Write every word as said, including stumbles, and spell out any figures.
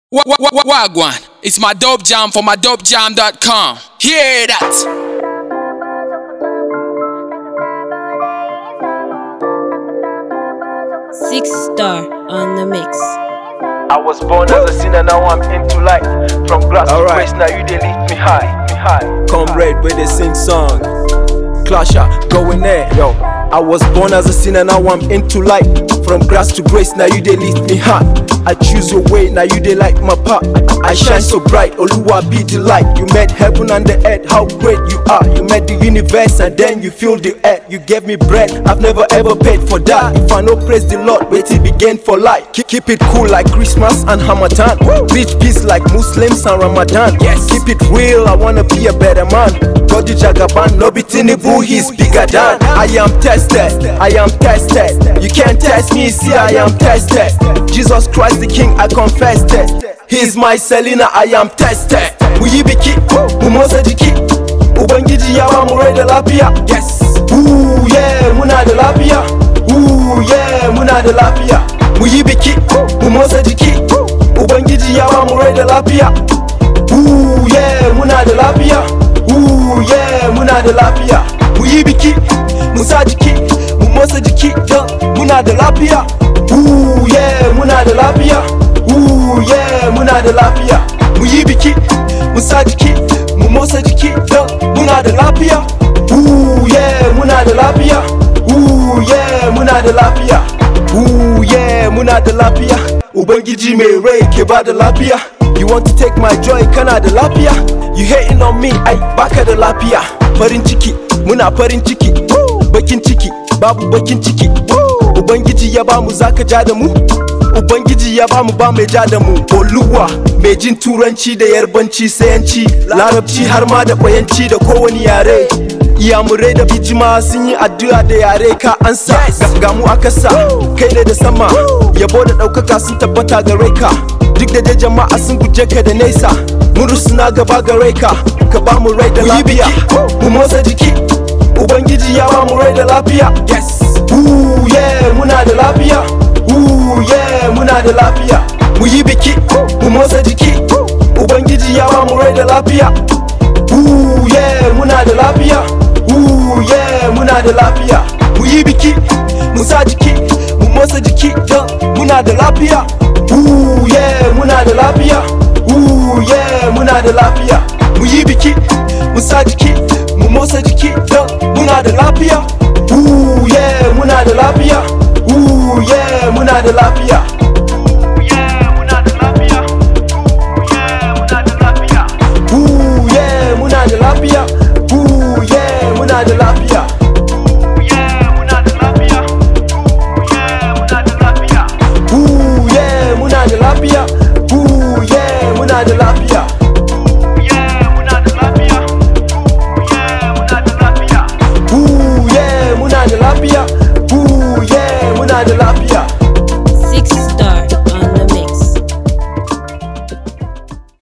Wagwan, it's my dope jam for my dope jam dot com. Hear that? Six Star on the mix. I was born as a sinner, now I'm into light. From grass to grace, now you they lift me high, me high. Comrade, where they sing song. Clasher, going there, yo. I was born as a sinner, now I'm into light. From grass to grace, now you they lift me high. I choose your way, now you they like my path. I shine so bright, Oluwa be the light. You made heaven and the earth, how great you are. You made the universe and then you feel the earth. You gave me bread, I've never ever paid for that. If I no praise the Lord, wait till begin for life. Keep, keep it cool like Christmas and Hamatan. Reach peace like Muslims and Ramadan. Yes, keep it real, I wanna be a better man. God the Jagaban, no be Tinubu, he's bigger than. I am tested, I am tested. You can't test me, see I am tested. Jesus Christ the King, I confess it. He's my Selena, I am tested. Will you be key? Umoza jiki. Ubangiji ya wa murai da lafiya. Yes. Ooh yeah, muna da lafiya. Ooh yeah, muna da lafiya. Will you be key? Umoza jiki. Ubangiji ya wa murai da lafiya. Ooh yeah, muna da lafiya. Ooh yeah, muna da lafiya. Will you be key? Musa jiki. Umoza jiki. Muna da lafiya. Ooh yeah, muna da lafiya. Ooh yeah, muna da lafiya. Mu yi biki, mu sa jiki, mu motsa jiki, muna da lafiya. Ooh yeah, muna da lafiya. Ooh yeah, muna da lafiya. Ooh yeah, muna da lafiya. Ubangiji mai rai ke ba da lafiya. You want to take my joy, kana da lafiya. You hating on me, ai baka da lafiya. Farin ciki, muna farin ciki. Bakin ciki, babu bakin ciki. Ubangiji ya bamu zaka ja da mu. Ubangiji ya bamu ba mai ja da mu. Oluwa mai jin turanci da yarbanci sayanci, larabci har ma da bayanci da kowani yare. Iyamurai da bijima sun yi addu'a da yare ka ansa. Ga mu aka sa kai ne da sama, yabo da ɗaukaka sun tabbata gare ka. Duk da dai jama'a sun guje ka da nesa, mun rusuna gaba gare ka. Ka ba mu rai da lafiya, mu motsa jiki. Ubangiji ya ba mu rai da lafiya. Yes. Ooh yeah, muna da lafiya. Ooh yeah, muna da lafiya. Mu yi biki, mu motsa jiki. Ubangiji ya ba mu rai da lafiya. Ooh yeah, muna da lafiya. Ooh yeah, muna da lafiya. Mu yi biki, mu sa jiki, mu motsa jiki, muna da lafiya. Ooh yeah, muna da lafiya. Ooh yeah, muna da lafiya. Mu yi biki, mu sa jiki, mu motsa jiki, muna da lafiya. Ooh yeah, muna da lafiya. Ooh yeah, muna da lafiya. Ooh yeah, muna da lafiya. Ooh yeah, muna da lafiya. Ooh yeah, muna da lafiya. Ooh yeah, muna da lafiya. Ooh yeah, muna da lafiya. Ooh yeah, muna da lafiya. Ooh yeah, muna da lafiya. Ooh yeah, muna da lafiya. Ooh yeah, muna da lafiya. Ooh yeah, muna da lafiya.